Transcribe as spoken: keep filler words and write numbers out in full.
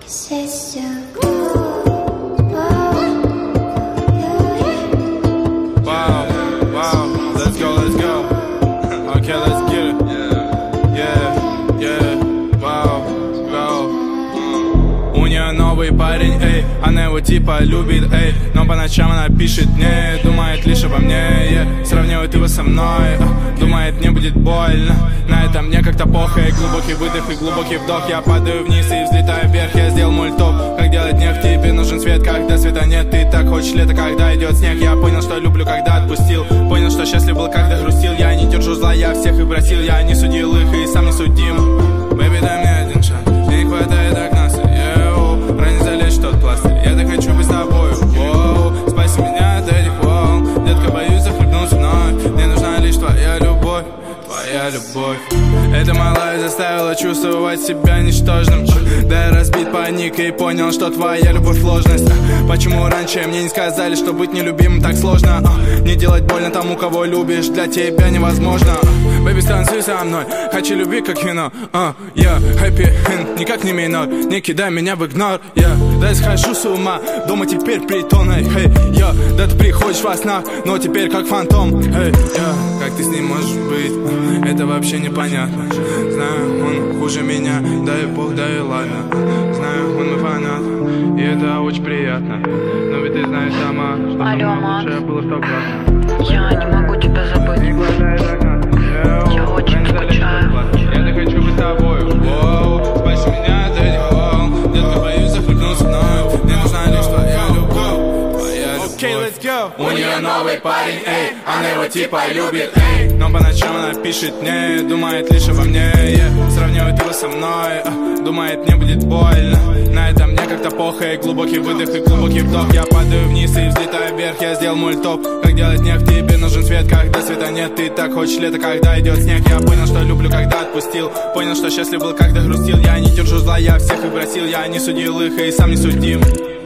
Новый парень, эй, она его типа любит, эй, но по ночам она пишет мне, думает лишь обо мне, yeah. Сравнивает его со мной, uh, думает мне будет больно. На это мне как-то похуй, глубокий выдох и глубокий вдох. Я падаю вниз и взлетаю вверх, я сделал мультоп. Как делать нефть, тебе нужен свет, когда света нет. Ты так хочешь лето, когда идет снег. Я понял, что люблю, когда отпустил. Понял, что счастлив был, когда грустил. Я не держу зла, я всех их просил. Я не судил их и сам не судим. Бэби, дай мне один шанс, мне не хватает так нас. Ранее залезть в тот пластырь, я так хочу быть с тобою. Воу, спаси меня от этих волн. Детка, боюсь захлебнуться вновь. Мне нужна лишь твоя любовь, твоя любовь. Эта малая заставила чувствовать себя ничтожным. Да я разбит паник и понял, что твоя любовь ложность. Почему раньше мне не сказали, что быть нелюбимым так сложно? Не делать больно тому, кого любишь, для тебя невозможно. Бэби, станцуй со мной, хочу любви как вино. uh, yeah. Happy end, никак не минор. Не кидай меня в игнор, yeah. Да я схожу с ума, дома теперь притоной, hey, yeah. Да ты приходишь во снах, но теперь как фантом, hey, yeah. Как ты с ним можешь быть, это вообще непонятно. Знаю, он хуже меня, да и бог, да и ладно. Знаю, он мой фанат, и это очень приятно. Но ведь ты знаешь сама, что Алло, самое лучшее было сто процентов. Я не могу тебя забыть. Я очень скучаю. Я так хочу быть с тобой. Воу, спаси меня от этих волн. Детка, боюсь захлебнуться вновь. Мне нужна лишь твоя любовь, твоя любовь. Okay, let's go. У нее новый парень, эй, она его типа любит, эй. Но по ночам она пишет мне, думает лишь обо мне, yeah. Сравнивает его со мной, uh, думает мне будет больно. На это мне как-то похуй, глубокий выдох и глубокий вдох. Я падаю вниз и взлетаю вверх, я сделал мультоп. Как делать нефть, тебе нужен свет, когда света нет. Ты так хочешь лето, когда идет снег. Я понял, что люблю, когда отпустил. Понял, что счастлив был, когда грустил. Я не держу зла, я всех их просил. Я не судил их и сам не судим.